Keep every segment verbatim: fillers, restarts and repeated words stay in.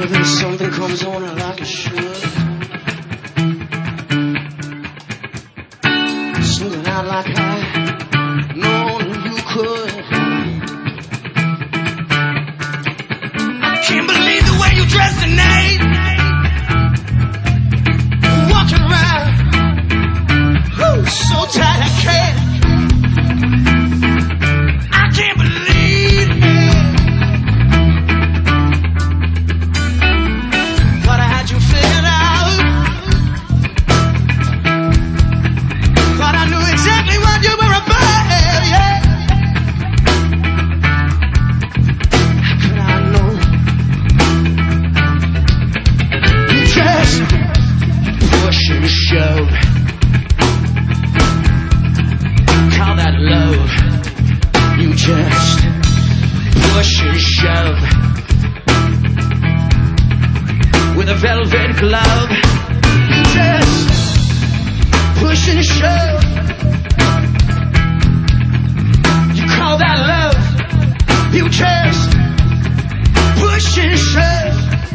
then something comes on like it should. Something out like I known you could. Can't believe the way you dress tonight. Walking around, whew, so tight I can't. I can't believe it. Thought I had you figured out. Thought I knew exactly what you were about, yeah. How could I know? You just push and shove. Call that love. You just push and shove with a velvet glove. You just push and shove. You call that love. You just push and shove.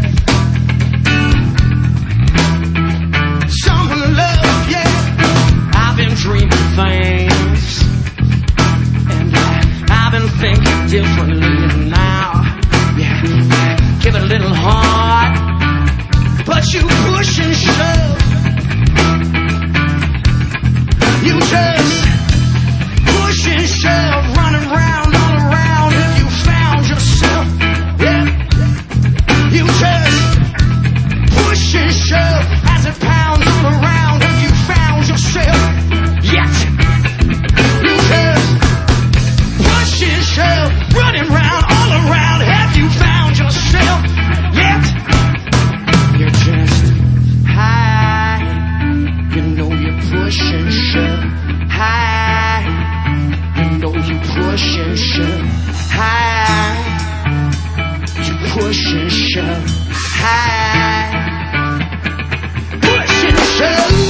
Some love, yeah. I've been dreaming things, and I, I've been thinking differently now. Yeah, give it a little heart, but you push and shove. You just push and shove, running round all around. If you found yourself, yeah, you just push and shove as it pounds all around. If you found yourself yet, you just push and shove, running round all around. Have you found yourself yet? You're just high, you know you push and shove. High, you know you push and shove. High, you push and shove. High, push and shove.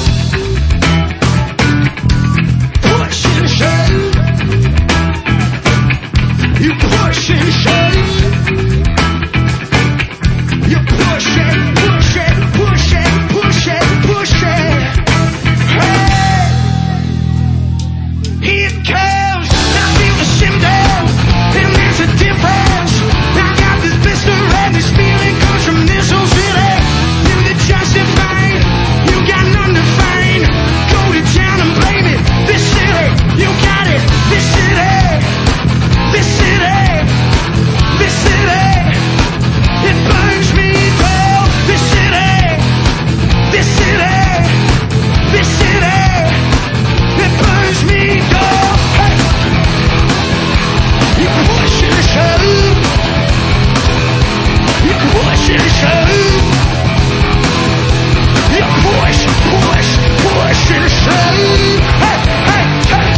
Push and shove. You push and shove. You push it, push it, push it, push it, push it. Hey, here it comes. I feel the symptoms, and there's a difference. I got this blister and this feeling comes from this old city. You the justifying, you got none to find. Go to town and blame it. This city, you got it. This city, this city, this city, it burns me down. This city, this city, this city, it burns me down. Hey, you push and shove, you push and shove, you push, push, push and shove. Hey, hey, hey.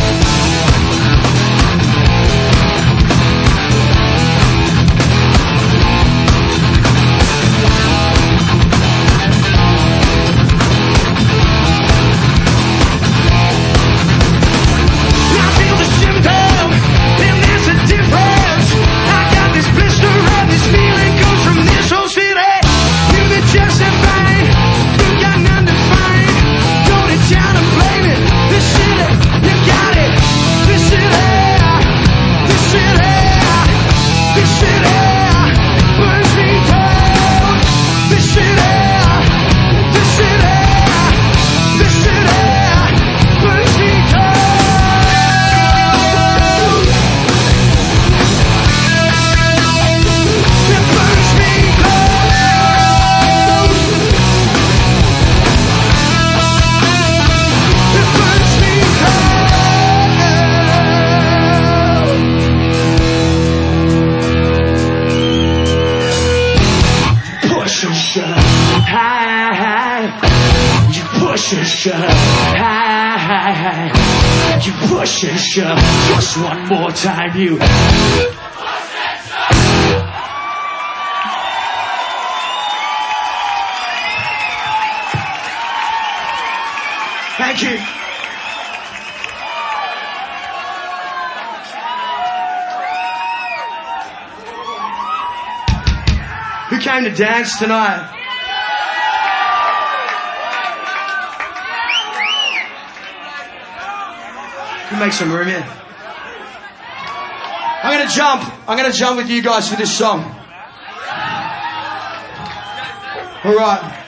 I feel the symptom, and there's a difference. I got this blister and this feeling comes from this whole city. You the justifying, you got none to find. Go to town and blame it. This city, you got it. This city, this city, this city burns me down. This city, this city, this city burns me down. It burns me down. It burns me down. Push and shove, high, high. You push and shove, high, high, high. You push and shove. Just one more time, you. Thank you. came to dance tonight? Can we make some room here? I'm gonna jump. I'm gonna jump with you guys for this song. All right.